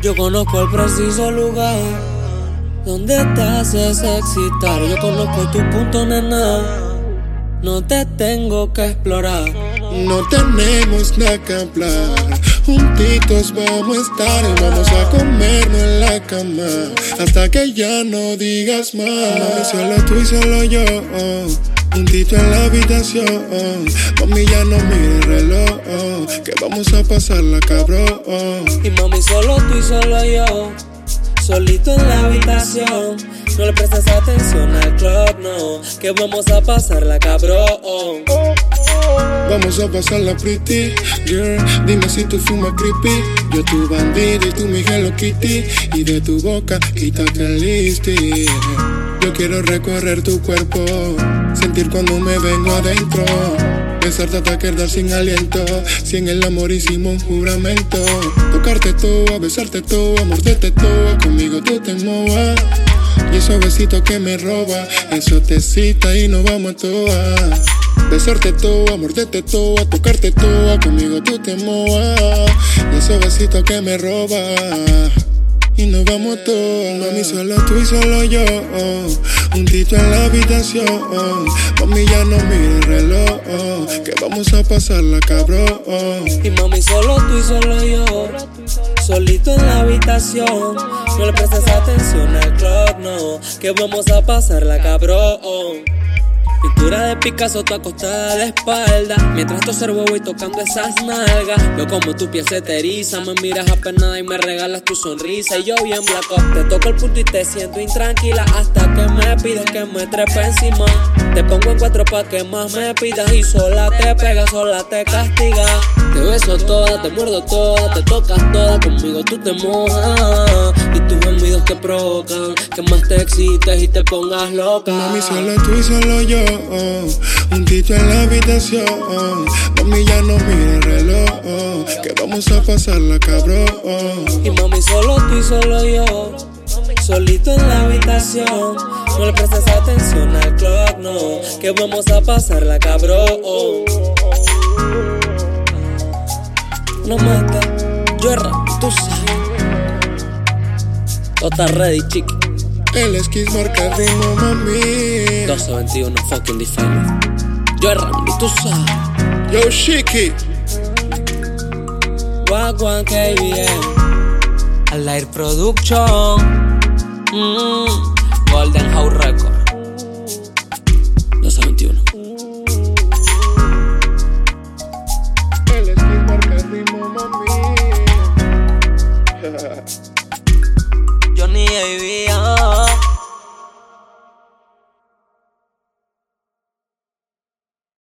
Yo conozco el preciso lugar donde te haces excitar. Yo conozco tu punto, nena. No te tengo que explorar. No tenemos nada que hablar. Juntitos vamos a estar y vamos a comernos en la cama hasta que ya no digas más. Mami, solo tú y solo yo, juntito en la habitación. Mami, ya no mire el reloj, que vamos a pasarla cabrón. Y mami, solo tú y solo yo, solito en la habitación. No le prestes atención al clock, no, que vamos a pasarla cabrón. Vamos a pasarla pretty, girl. Dime si tú fumas creepy. Yo tu bandido y tú mi Hello Kitty. Y de tu boca quítate el lipstick. Yo quiero recorrer tu cuerpo, sentir cuando me vengo adentro, besarte hasta quedar sin aliento. Si en el amor hicimos un juramento, tocarte todo, besarte todo, morderte todo, conmigo tú te movas. Y esos besitos que me roba, eso te cita y nos vamos a todas. Besarte todo, morderte todo, tocarte todo, conmigo tú te movas. Y esos besitos que me roba, y nos vamos todas. Mami, solo tú y solo yo, juntito en la habitación. Mami, ya no mire el reloj, que vamos a pasarla cabrón. Y mami, solo tú y solo yo, solito en la habitación. No le prestes atención al clock, no, que vamos a pasarla cabrón. Pintura de Picasso, tú acostada de espalda, mientras te observo voy tocando esas nalgas. Veo como tu piel se te eriza, me miras apenada y me regalas tu sonrisa. Y yo bien blanco, te toco el punto y te siento intranquila, hasta que me pides que me trepe encima. Te pongo en cuatro pa' que más me pidas, y sola te pegas, sola te castigas. Te beso toda, te muerdo toda, te tocas toda, conmigo tú te mojas. Y tus gemidos que provocan que más te excites y te pongas loca. Mami, solo tú y solo yo, juntito en la habitación. Mami, ya no mire el reloj, que vamos a pasarla cabrón. Y mami, solo tú y solo yo, solito en la habitación. No le prestes atención al clock, no, que vamos a pasarla cabrón. No mata, yo rap, tú sabes. Tú estás ready, chiqui. El esquís marca el ritmo, mami. 1221, fucking define. Yo rap, tú sabes. Yo, Shiki. Wagwan KBM, Al Air Production, Golden House Record. 1221. El esquís marca el ritmo, mami. Johnny ABM.